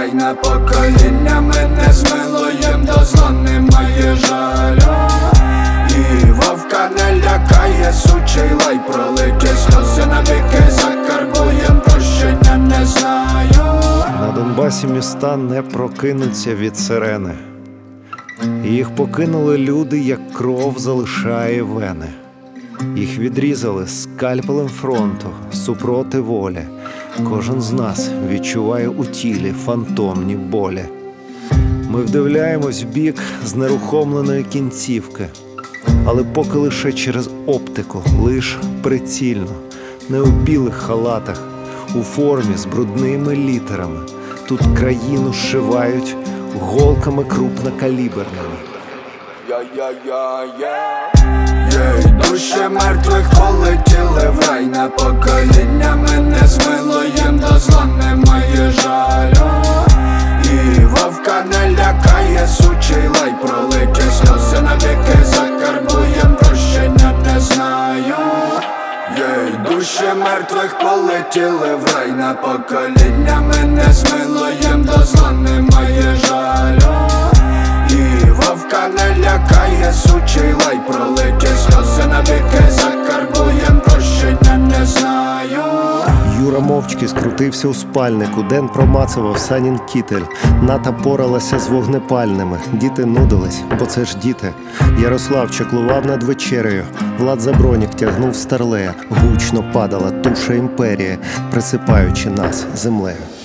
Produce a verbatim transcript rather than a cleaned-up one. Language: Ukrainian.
рай на покоління. Ми не змилуєм, до зла немає жалю. І вовка не лякає сучий лай. Пролиті сльози навіки закарбуєм, прощення не знаю. На Донбасі міста не прокинуться від сирени. Їх покинули люди, як кров залишає вени. Їх відрізали скальпелем фронту, супроти волі. Кожен з нас відчуває у тілі фантомні болі. Ми вдивляємось в бік знерухомленої кінцівки, але поки лише через оптику, лиш прицільно. Не у білих халатах, у формі з брудними літерами. Тут країну зшивають голками крупнокаліберними. Я-я-я-я. Єй, душі мертвих полетіли в рай на покоління. Ми не змилуєм, до зла немає жалю. І вовка не лякає сучий лай. Пролиті сльози навіки закарбуєм, прощення не знаю. Єй, душі мертвих полетіли в рай на покоління. Ми не змилуєм, до зла немає жалю. І вовка не лякає сучий лай. Пролиті сльози навіки закарбуєм, прощення не знаю. Юра мовчки скрутився у спальнику. Ден промацував Санін кітель. Ната поралася з вогнепальними. Діти нудились, бо це ж діти. Ярослав чаклував над вечерею. Влад Забронік тягнув старлея. Гучно падала туша імперії, присипаючи нас землею.